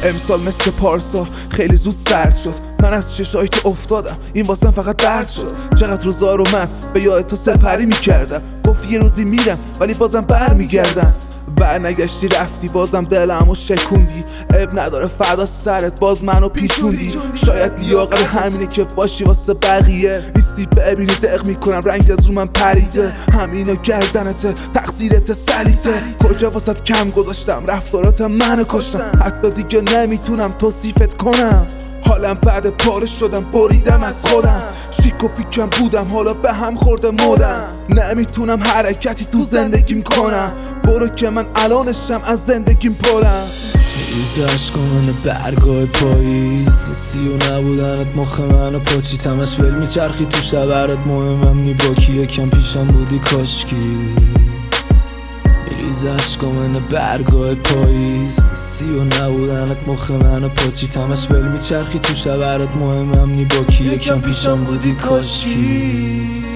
امسال مثل پارسال خیلی زود سرد شد، من از چشای تو افتادم، این واسم فقط درد شد. چقدر روزا رو من به یاد تو سپری میکردم، گفتی یه روزی میرم ولی بازم برمیگردم. برنگشتی رفتی بازم دلمو شکوندی، اب نداره فردا سرت باز منو پیچوندی. شاید لیاقت همینه که باشی واسه بقیه، نیستی ببینی دق میکنم رنگ از رو من پریده. همینا گردنته تقصیرت سلیته، کجا واسط کم گذاشتم رفتارات منو کشتم. حتی دیگه نمیتونم توصیفت کنم، حالم بعد پاره شدم بریدم از خودم. شیک و پیکم بودم حالا به هم خورده مودم، نمیتونم حرکتی تو زندگیم کنم. برو که من الانشم از زندگیم پرم. ریز عشق من برگاه پاییز، نیستی و نبودنت مخ منو پاچی. تمش ول میچرخی تو شبرت مهمم نی با کی، یکم پیشم بودی کاشکی. میریز عشق من برگاه پاییز، نیستی و نبودنت مخ منو پاچی. تمش ول میچرخی تو شبرت مهمم نی با کی، یکم پیشم بودی کاشکی.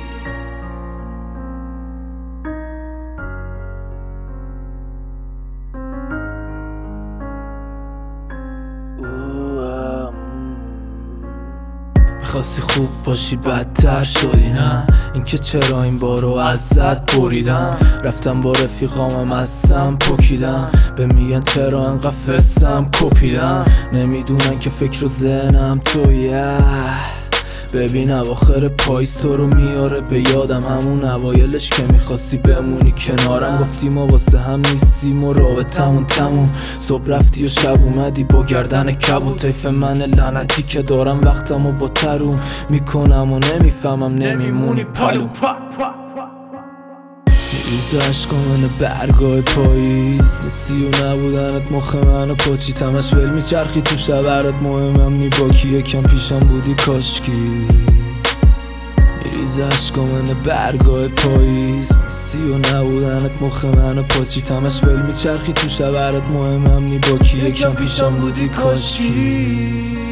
میخواستی خوب باشی بدتر شدی، نه اینکه چرا این بارو ازت بریدم. رفتم با رفیقامم از سم پکیدم، به میگن چرا انقدر فسم کپیدم. نمیدونن که فکر و ذهنم تویه. ببین اواخر پاییز تو رو میاره به یادم، همون اوایلش که میخواستی بمونی کنارم. گفتی ما واسه هم نیستیم و رابطمون تموم. صبح رفتی و شب اومدی با گردن کبود. طیف من لعنتی که دارم وقتمو با تروم میکنم و نمیفهمم نمیمونی پالو. میریز عشق من برگاه پاییز، نیستی و نبودنت مخ منو پاچی. تمش ول میچرخی تو شبرت مهمم نی با کی، یکم پیشم بودی کاشکی. میریز عشق من برگاه پاییز، نیستی و نبودنت مخ منو پاچی. تمش ول میچرخی تو شبرت مهمم نی با کی، یکم پیشم بودی کاشکی.